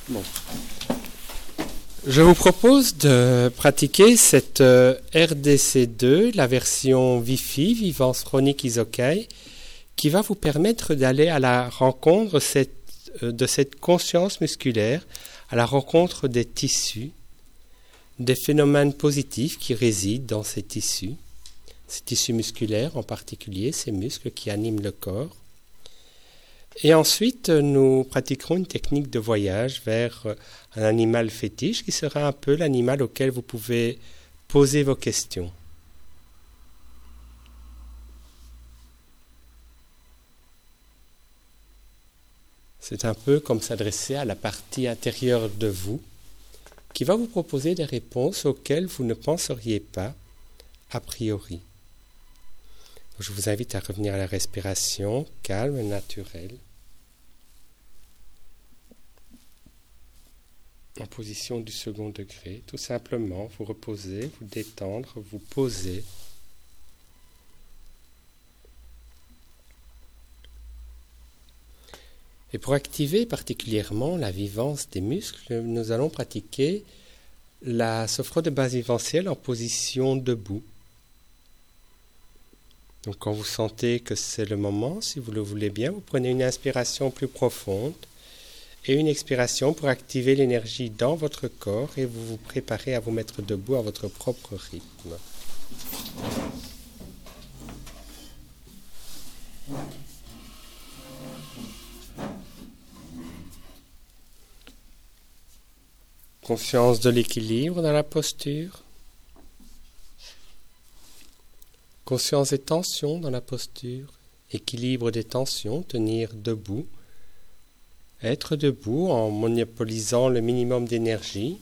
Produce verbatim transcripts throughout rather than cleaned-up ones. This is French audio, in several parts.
Bon. Je vous propose de pratiquer cette euh, R D C deux, la version Wi-Fi, Vivance Chronique Isokai, qui va vous permettre d'aller à la rencontre cette, euh, de cette conscience musculaire, à la rencontre des tissus, des phénomènes positifs qui résident dans ces tissus, ces tissus musculaires en particulier, ces muscles qui animent le corps. Et ensuite, nous pratiquerons une technique de voyage vers un animal fétiche qui sera un peu l'animal auquel vous pouvez poser vos questions. C'est un peu comme s'adresser à la partie intérieure de vous qui va vous proposer des réponses auxquelles vous ne penseriez pas a priori. Je vous invite à revenir à la respiration calme et naturelle. En position du second degré, tout simplement, vous reposez, vous détendre, vous posez. Et pour activer particulièrement la vivance des muscles, nous allons pratiquer la sophro de base viventielle en position debout. Donc quand vous sentez que c'est le moment, si vous le voulez bien, vous prenez une inspiration plus profonde et une expiration pour activer l'énergie dans votre corps et vous vous préparez à vous mettre debout à votre propre rythme. Conscience de l'équilibre dans la posture. Conscience des tensions dans la posture, équilibre des tensions, tenir debout, être debout en monopolisant le minimum d'énergie.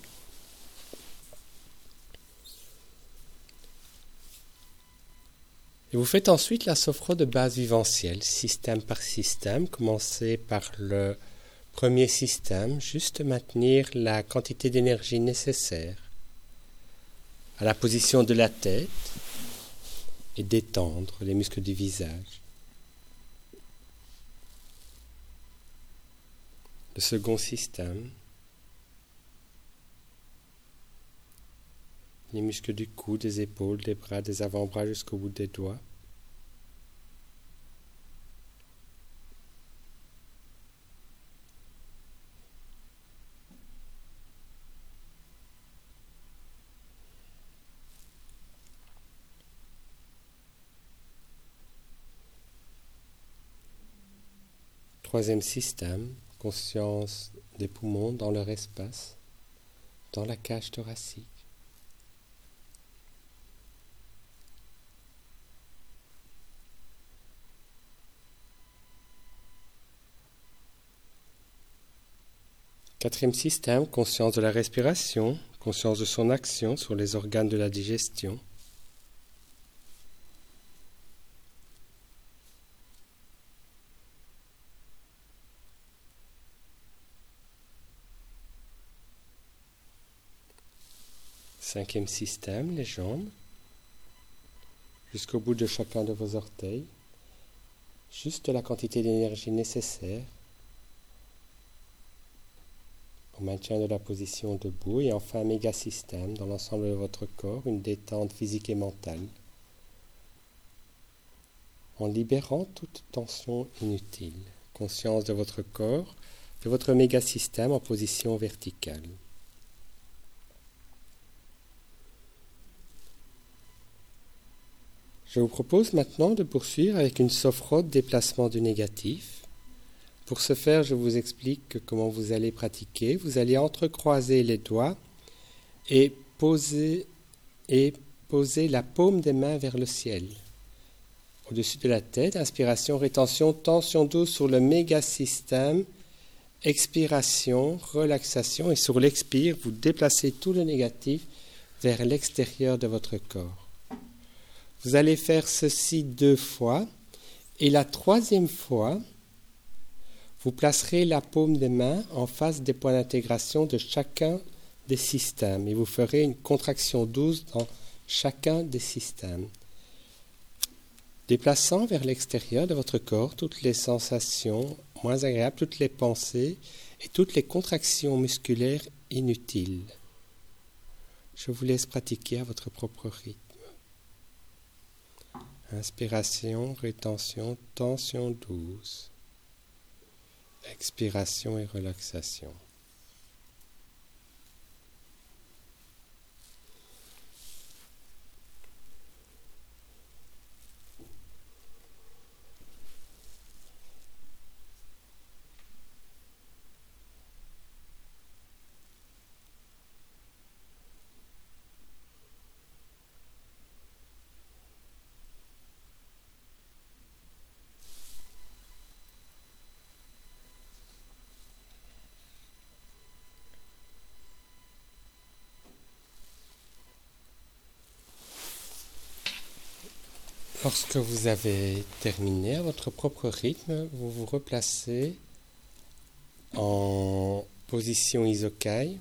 Et vous faites ensuite la sophro de base viventielle, système par système. Commencez par le premier système, juste maintenir la quantité d'énergie nécessaire à la position de la tête, et détendre les muscles du visage. Le second système, les muscles du cou, des épaules, des bras, des avant-bras jusqu'au bout des doigts. Troisième système, conscience des poumons dans leur espace, dans la cage thoracique. Quatrième système, conscience de la respiration, conscience de son action sur les organes de la digestion. Cinquième système, les jambes, jusqu'au bout de chacun de vos orteils, juste la quantité d'énergie nécessaire au maintien de la position debout. Et enfin, méga système, dans l'ensemble de votre corps, une détente physique et mentale, en libérant toute tension inutile. Conscience de votre corps, de votre méga système en position verticale. Je vous propose maintenant de poursuivre avec une sophro de déplacement du négatif. Pour ce faire, je vous explique comment vous allez pratiquer. Vous allez entrecroiser les doigts et poser, et poser la paume des mains vers le ciel. Au-dessus de la tête, inspiration, rétention, tension douce sur le méga-système, expiration, relaxation. Et sur l'expire, vous déplacez tout le négatif vers l'extérieur de votre corps. Vous allez faire ceci deux fois et la troisième fois, vous placerez la paume des mains en face des points d'intégration de chacun des systèmes et vous ferez une contraction douce dans chacun des systèmes, déplaçant vers l'extérieur de votre corps toutes les sensations moins agréables, toutes les pensées et toutes les contractions musculaires inutiles. Je vous laisse pratiquer à votre propre rythme. Inspiration, rétention, tension douce. Expiration et relaxation. Lorsque vous avez terminé à votre propre rythme, vous vous replacez en position Isokai.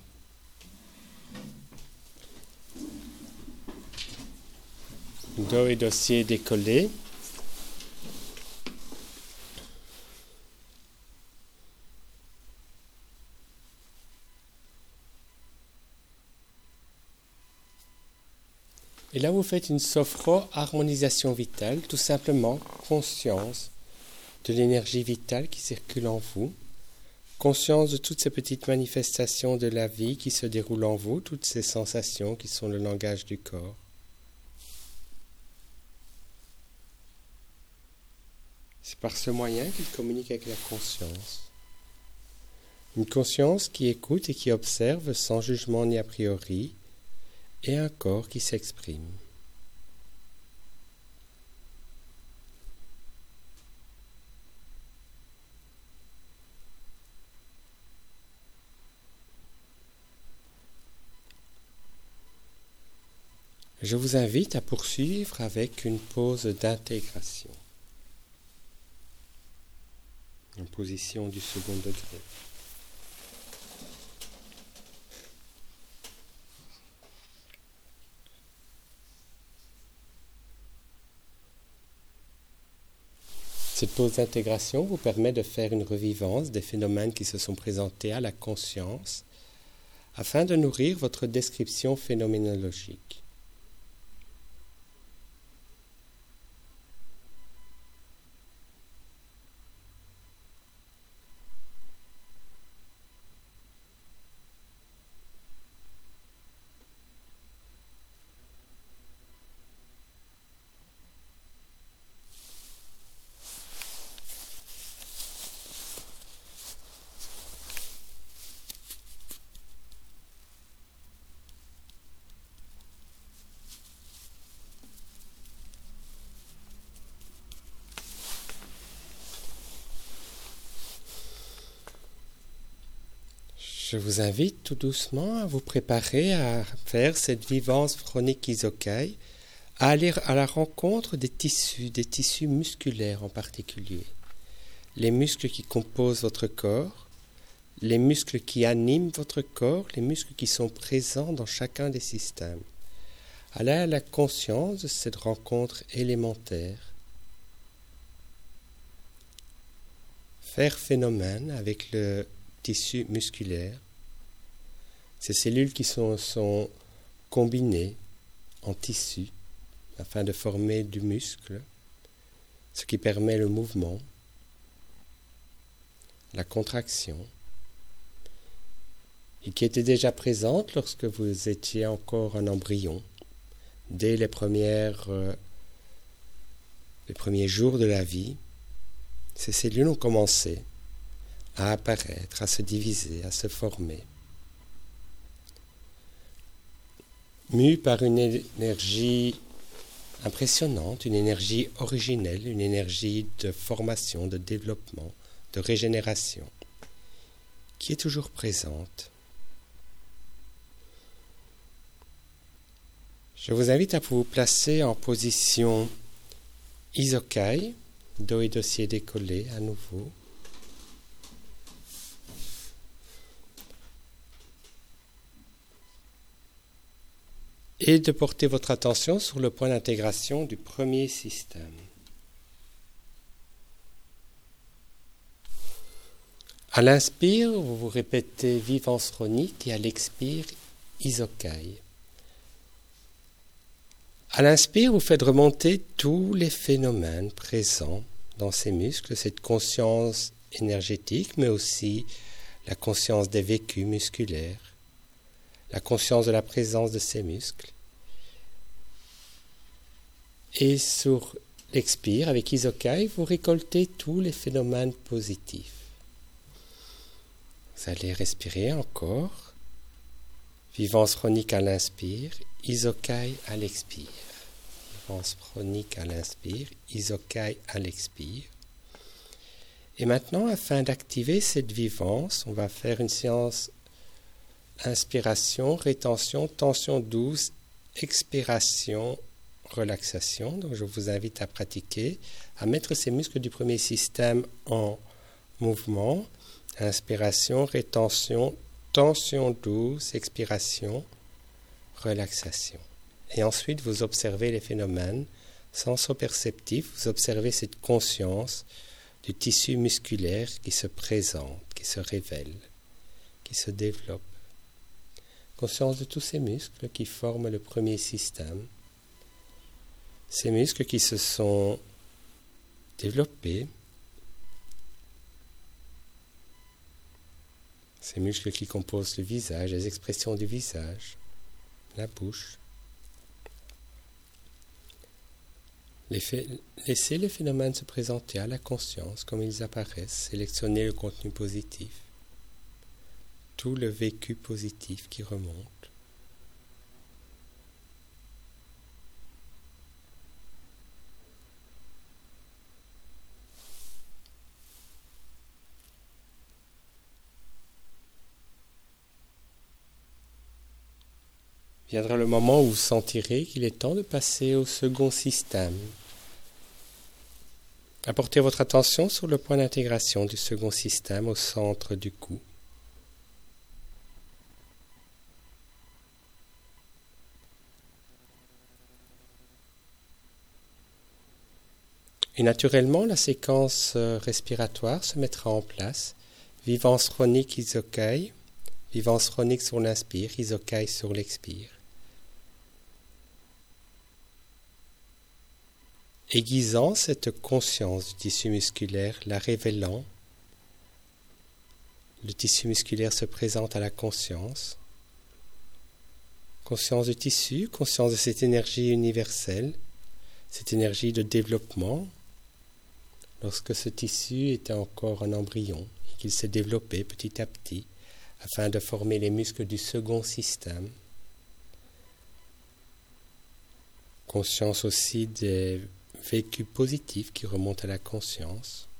Dos et dossier décollés. Et là, vous faites une sophro harmonisation vitale, tout simplement conscience de l'énergie vitale qui circule en vous, conscience de toutes ces petites manifestations de la vie qui se déroulent en vous, toutes ces sensations qui sont le langage du corps. C'est par ce moyen qu'il communique avec la conscience. Une conscience qui écoute et qui observe sans jugement ni a priori, et un corps qui s'exprime. Je vous invite à poursuivre avec une pause d'intégration, en position du second degré. Cette pause d'intégration vous permet de faire une revivance des phénomènes qui se sont présentés à la conscience afin de nourrir votre description phénoménologique. Je vous invite tout doucement à vous préparer à faire cette vivance chronique Isokai, à aller à la rencontre des tissus, des tissus musculaires en particulier. Les muscles qui composent votre corps, les muscles qui animent votre corps, les muscles qui sont présents dans chacun des systèmes. Aller à la conscience de cette rencontre élémentaire. Faire phénomène avec le tissu musculaire. Ces cellules qui sont, sont combinées en tissu afin de former du muscle, ce qui permet le mouvement, la contraction, et qui était déjà présente lorsque vous étiez encore un embryon, dès les premières, euh, les premiers jours de la vie. Ces cellules ont commencé à apparaître, à se diviser, à se former. Mues par une énergie impressionnante, une énergie originelle, une énergie de formation, de développement, de régénération, qui est toujours présente. Je vous invite à vous placer en position Isokai, dos et dossier décollés à nouveau. Et de porter votre attention sur le point d'intégration du premier système. À l'inspire, vous vous répétez vivance chronique et à l'expire, isokai. À l'inspire, vous faites remonter tous les phénomènes présents dans ces muscles, cette conscience énergétique, mais aussi la conscience des vécus musculaires, la conscience de la présence de ces muscles. Et sur l'expire, avec isokai, vous récoltez tous les phénomènes positifs. Vous allez respirer encore. Vivance chronique à l'inspire, isokai à l'expire. Vivance chronique à l'inspire, isokai à l'expire. Et maintenant, afin d'activer cette vivance, on va faire une séance inspiration, rétention, tension douce, expiration, relaxation. Donc je vous invite à pratiquer, à mettre ces muscles du premier système en mouvement. Inspiration, rétention, tension douce, expiration, relaxation. Et ensuite, vous observez les phénomènes sensoperceptifs, vous observez cette conscience du tissu musculaire qui se présente, qui se révèle, qui se développe. Conscience de tous ces muscles qui forment le premier système. Ces muscles qui se sont développés, ces muscles qui composent le visage, les expressions du visage, la bouche. Laissez les phénomènes se présenter à la conscience comme ils apparaissent, sélectionnez le contenu positif, tout le vécu positif qui remonte. Viendra le moment où vous sentirez qu'il est temps de passer au second système. Apportez votre attention sur le point d'intégration du second système au centre du cou. Et naturellement, la séquence respiratoire se mettra en place. Vivance chronique isokai, vivance chronique sur l'inspire, isokai sur l'expire. Aiguisant cette conscience du tissu musculaire, la révélant, le tissu musculaire se présente à la conscience. Conscience du tissu, conscience de cette énergie universelle, cette énergie de développement, lorsque ce tissu était encore un embryon et qu'il s'est développé petit à petit afin de former les muscles du second système. Conscience aussi des vécu positif qui remonte à la conscience,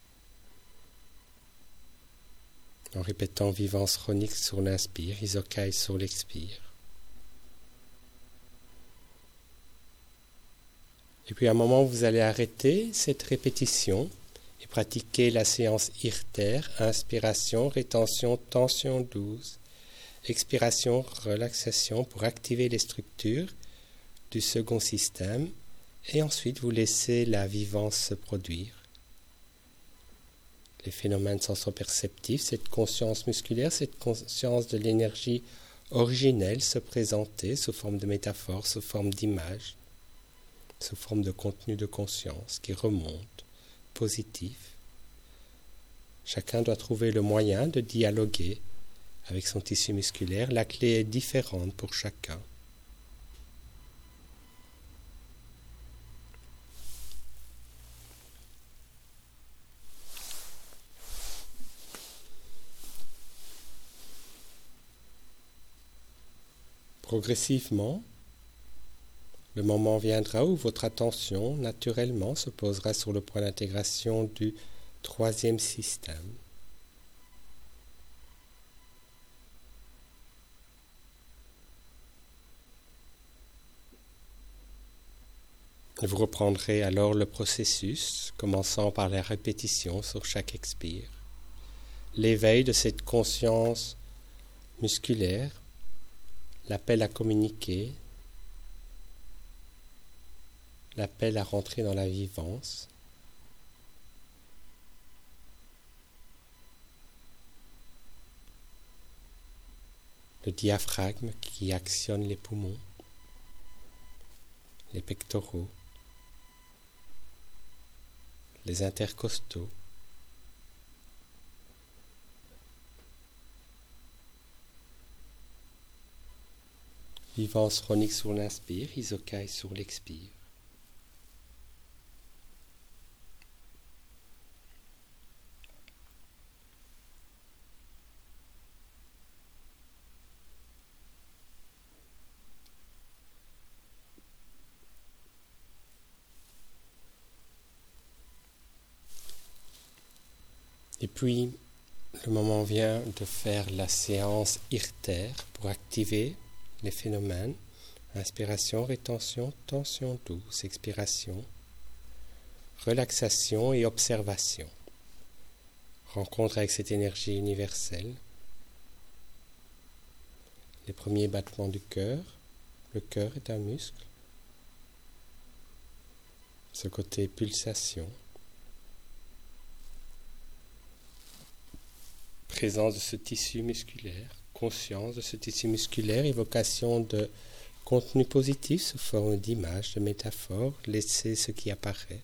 en répétant vivance chronique sur l'inspire, isokai sur l'expire. Et puis à un moment, vous allez arrêter cette répétition et pratiquer la séance I R T E R, inspiration, rétention, tension douce, expiration, relaxation pour activer les structures du second système. Et ensuite, vous laissez la vivance se produire. Les phénomènes sensoperceptifs, cette conscience musculaire, cette conscience de l'énergie originelle se présenter sous forme de métaphore, sous forme d'image, sous forme de contenu de conscience qui remonte, positif. Chacun doit trouver le moyen de dialoguer avec son tissu musculaire. La clé est différente pour chacun. Progressivement, le moment viendra où votre attention, naturellement, se posera sur le point d'intégration du troisième système. Vous reprendrez alors le processus, commençant par la répétition sur chaque expire. L'éveil de cette conscience musculaire, l'appel à communiquer, l'appel à rentrer dans la vivance. le diaphragme qui actionne les poumons, les pectoraux, les intercostaux, vivance chronique sur l'inspire, isokai sur l'expire. Et puis, le moment vient de faire la séance IRTER pour activer les phénomènes. Inspiration, rétention, tension douce, expiration, relaxation et observation. Rencontre avec cette énergie universelle. Les premiers battements du cœur. Le cœur est un muscle. Ce côté pulsation. Présence de ce tissu musculaire, conscience de ce tissu musculaire, évocation de contenu positif sous forme d'images, de métaphores, laisser ce qui apparaît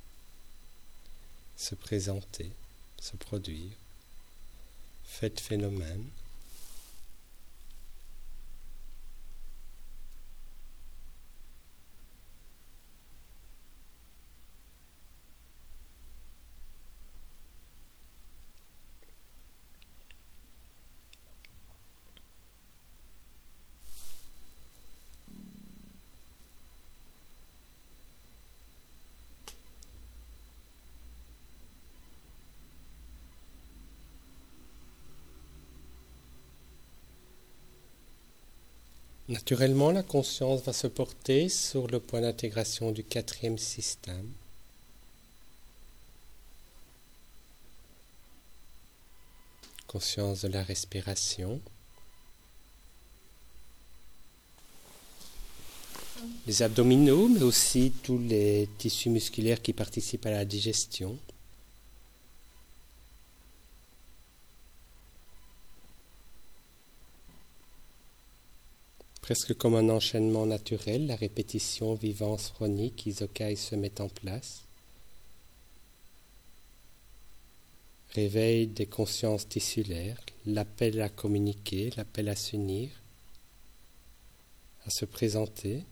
se présenter, se produire, fait phénomène. Naturellement, la conscience va se porter sur le point d'intégration du quatrième système. Conscience de la respiration. Les abdominaux, mais aussi tous les tissus musculaires qui participent à la digestion. Presque comme un enchaînement naturel, la répétition, vivance chronique, isokai se met en place. Réveil des consciences tissulaires, l'appel à communiquer, l'appel à s'unir, à se présenter.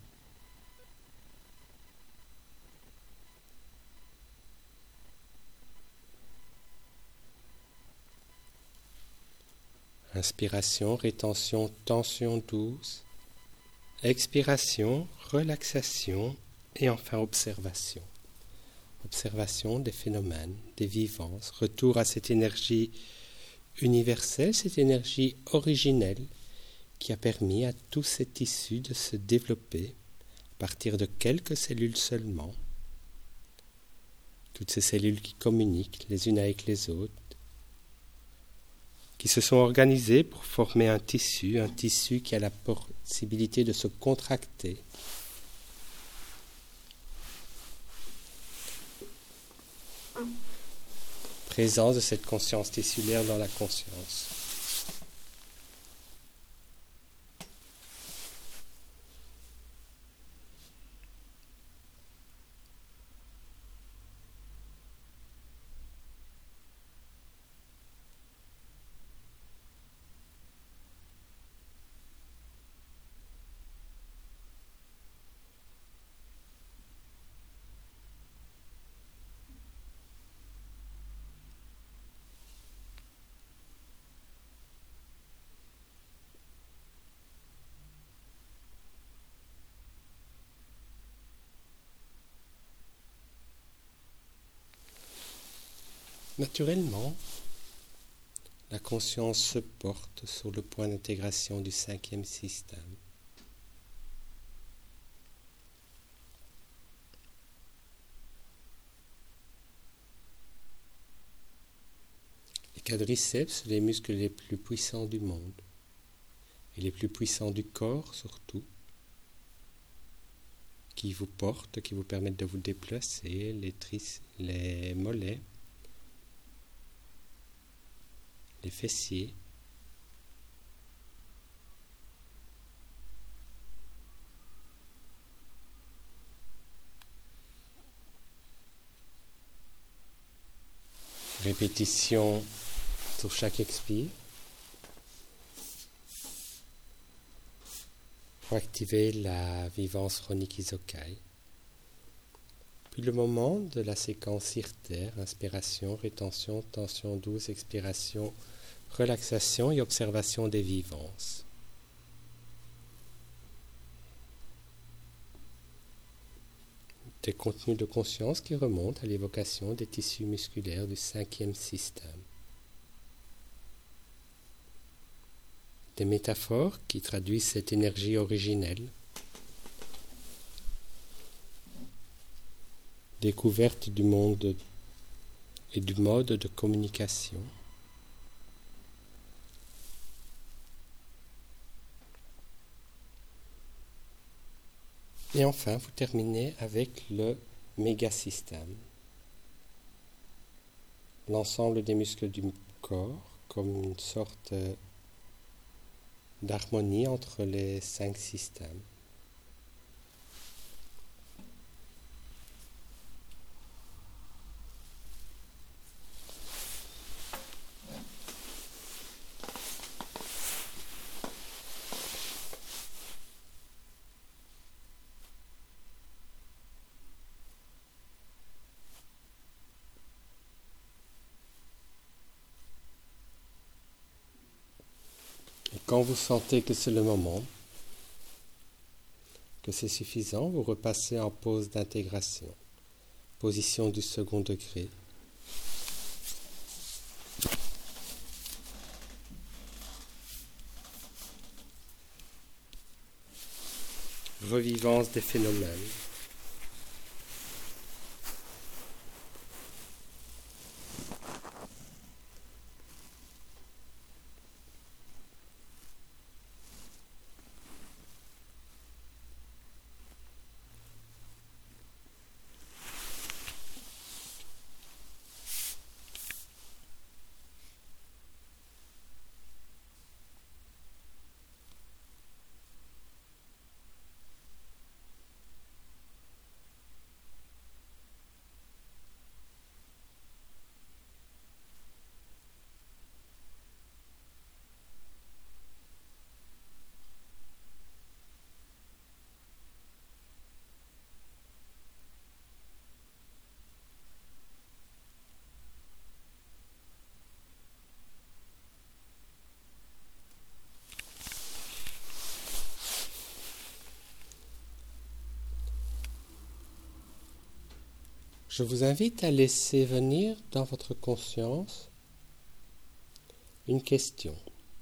Inspiration, rétention, tension douce. Expiration, relaxation et enfin observation. Observation des phénomènes, des vivances, retour à cette énergie universelle, cette énergie originelle qui a permis à tous ces tissus de se développer à partir de quelques cellules seulement. Toutes ces cellules qui communiquent les unes avec les autres, qui se sont organisées pour former un tissu, un tissu qui a la possibilité de se contracter. Présence de cette conscience tissulaire dans la conscience. Naturellement, la conscience se porte sur le point d'intégration du cinquième système. Les quadriceps sont les muscles les plus puissants du monde et les plus puissants du corps surtout, qui vous portent, qui vous permettent de vous déplacer, les, tric- les mollets, les fessiers, répétition sur chaque expire pour activer la vivance Ronick Isokai. Puis le moment de la séquence irtère, inspiration, rétention, tension douce, expiration, relaxation et observation des vivances. Des contenus de conscience qui remontent à l'évocation des tissus musculaires du cinquième système. Des métaphores qui traduisent cette énergie originelle. Découverte du monde et du mode de communication. Et enfin, vous terminez avec le mégasystème. L'ensemble des muscles du corps comme une sorte d'harmonie entre les cinq systèmes. Quand vous sentez que c'est le moment, que c'est suffisant, vous repassez en pause d'intégration, position du second degré. Revivance des phénomènes. Je vous invite à laisser venir dans votre conscience une question.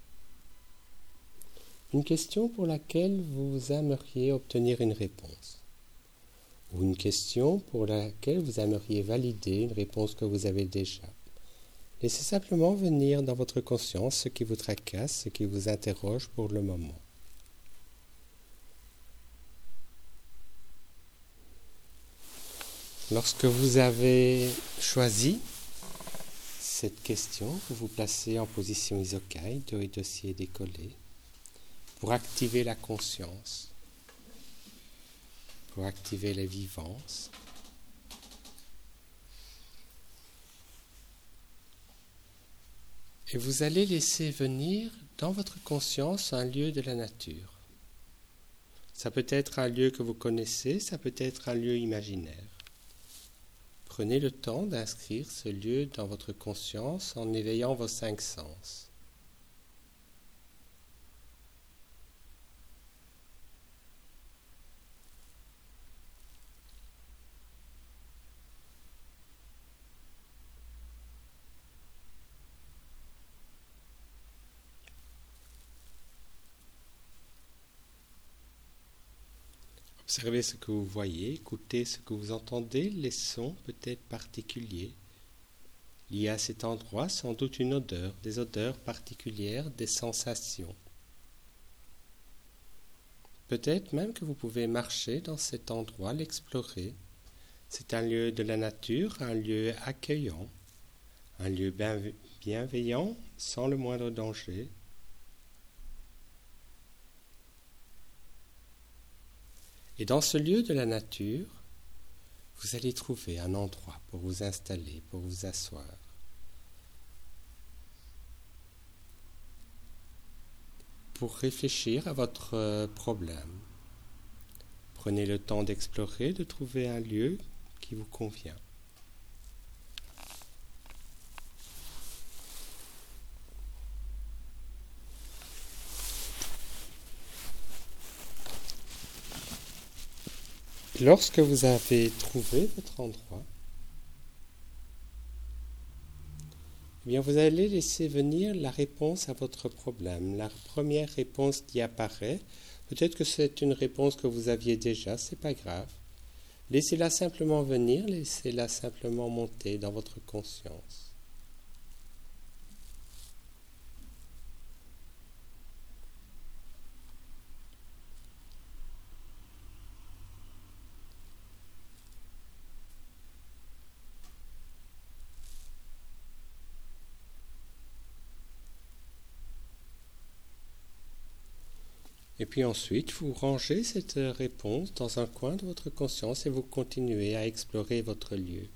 Une question pour laquelle vous aimeriez obtenir une réponse. Ou une question pour laquelle vous aimeriez valider une réponse que vous avez déjà. Laissez simplement venir dans votre conscience ce qui vous tracasse, ce qui vous interroge pour le moment. Lorsque vous avez choisi cette question, vous vous placez en position Isokai, dos et dossier décollé, pour activer la conscience, pour activer les vivances. Et vous allez laisser venir dans votre conscience un lieu de la nature. Ça peut être un lieu que vous connaissez, ça peut être un lieu imaginaire. Prenez le temps d'inscrire ce lieu dans votre conscience en éveillant vos cinq sens. Observez ce que vous voyez, écoutez ce que vous entendez, les sons peut-être particuliers. Il y a à cet endroit sans doute une odeur, des odeurs particulières, des sensations. Peut-être même que vous pouvez marcher dans cet endroit, l'explorer. C'est un lieu de la nature, un lieu accueillant, un lieu bienveillant, sans le moindre danger. Et dans ce lieu de la nature, vous allez trouver un endroit pour vous installer, pour vous asseoir. pour réfléchir à votre euh, problème. Prenez le temps d'explorer, de trouver un lieu qui vous convient. Lorsque vous avez trouvé votre endroit, eh bien vous allez laisser venir la réponse à votre problème. La première réponse qui apparaît, peut-être que c'est une réponse que vous aviez déjà, c'est pas grave. Laissez-la simplement venir, laissez-la simplement monter dans votre conscience. Et puis ensuite, vous rangez cette réponse dans un coin de votre conscience et vous continuez à explorer votre lieu.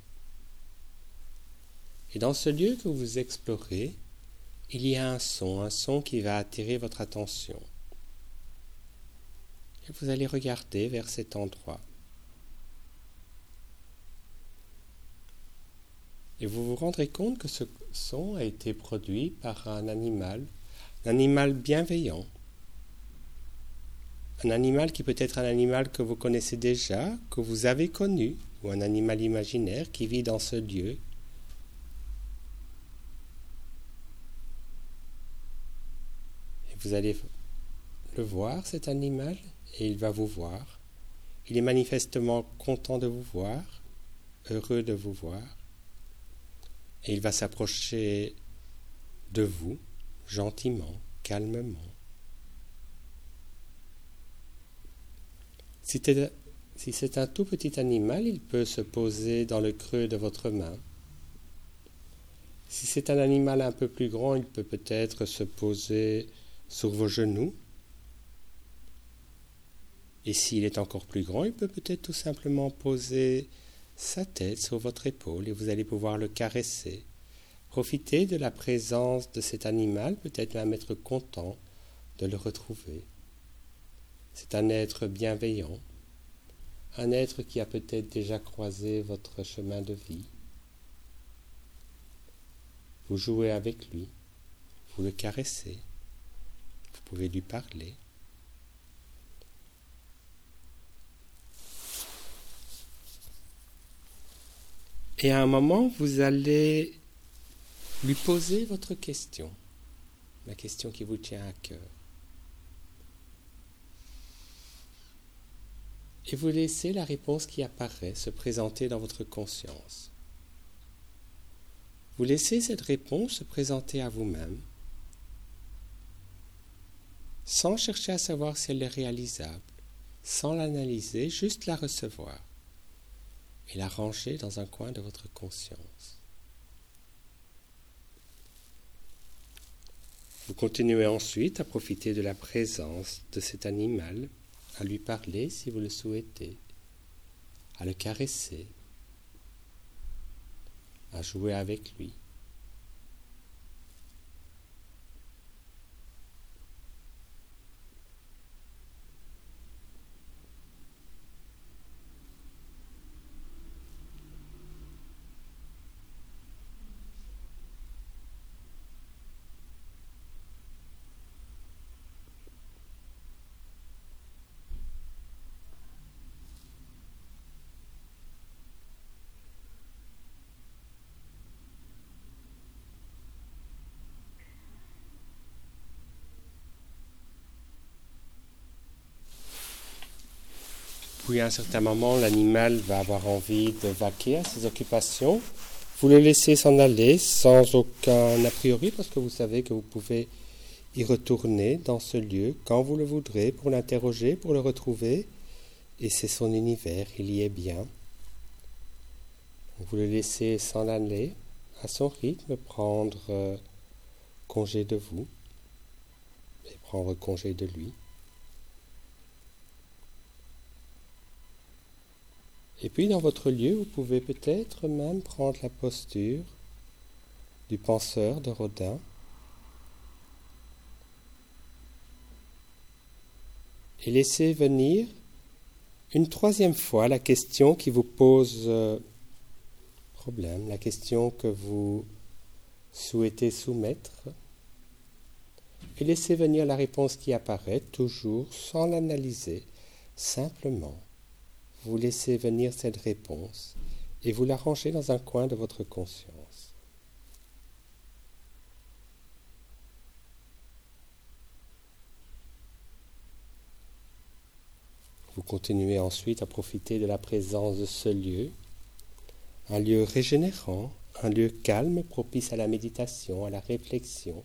Et dans ce lieu que vous explorez, il y a un son, un son qui va attirer votre attention. Et vous allez regarder vers cet endroit. Et vous vous rendrez compte que ce son a été produit par un animal, un animal bienveillant. Un animal qui peut être un animal que vous connaissez déjà, que vous avez connu, ou un animal imaginaire qui vit dans ce lieu. Et vous allez le voir, cet animal, et il va vous voir. Il est manifestement content de vous voir, heureux de vous voir. Et il va s'approcher de vous, gentiment, calmement. Si c'est un tout petit animal, il peut se poser dans le creux de votre main. Si c'est un animal un peu plus grand, il peut peut-être se poser sur vos genoux. Et s'il est encore plus grand, il peut peut-être tout simplement poser sa tête sur votre épaule et vous allez pouvoir le caresser. Profitez de la présence de cet animal, peut-être même être content de le retrouver. C'est un être bienveillant, un être qui a peut-être déjà croisé votre chemin de vie. Vous jouez avec lui, vous le caressez, vous pouvez lui parler. Et à un moment, vous allez lui poser votre question, la question qui vous tient à cœur. Et vous laissez la réponse qui apparaît se présenter dans votre conscience. Vous laissez cette réponse se présenter à vous-même, sans chercher à savoir si elle est réalisable, sans l'analyser, juste la recevoir et la ranger dans un coin de votre conscience. Vous continuez ensuite à profiter de la présence de cet animal, à lui parler si vous le souhaitez, à le caresser, à jouer avec lui. Puis à un certain moment, l'animal va avoir envie de vaquer à ses occupations. Vous le laissez s'en aller sans aucun a priori parce que vous savez que vous pouvez y retourner dans ce lieu quand vous le voudrez pour l'interroger, pour le retrouver. Et c'est son univers, il y est bien. Vous le laissez s'en aller à son rythme, prendre euh, congé de vous et prendre congé de lui. Et puis dans votre lieu, vous pouvez peut-être même prendre la posture du penseur de Rodin. Et laissez venir une troisième fois la question qui vous pose euh, problème, la question que vous souhaitez soumettre. Et laissez venir la réponse qui apparaît, toujours sans l'analyser, simplement. Vous laissez venir cette réponse et vous la rangez dans un coin de votre conscience. Vous continuez ensuite à profiter de la présence de ce lieu, un lieu régénérant, un lieu calme, propice à la méditation, à la réflexion.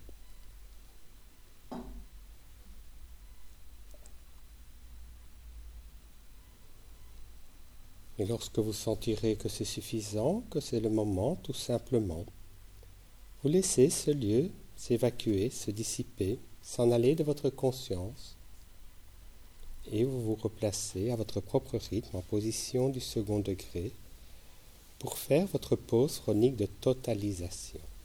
Et lorsque vous sentirez que c'est suffisant, que c'est le moment, tout simplement, vous laissez ce lieu s'évacuer, se dissiper, s'en aller de votre conscience, et vous vous replacez à votre propre rythme en position du second degré pour faire votre pause chronique de totalisation.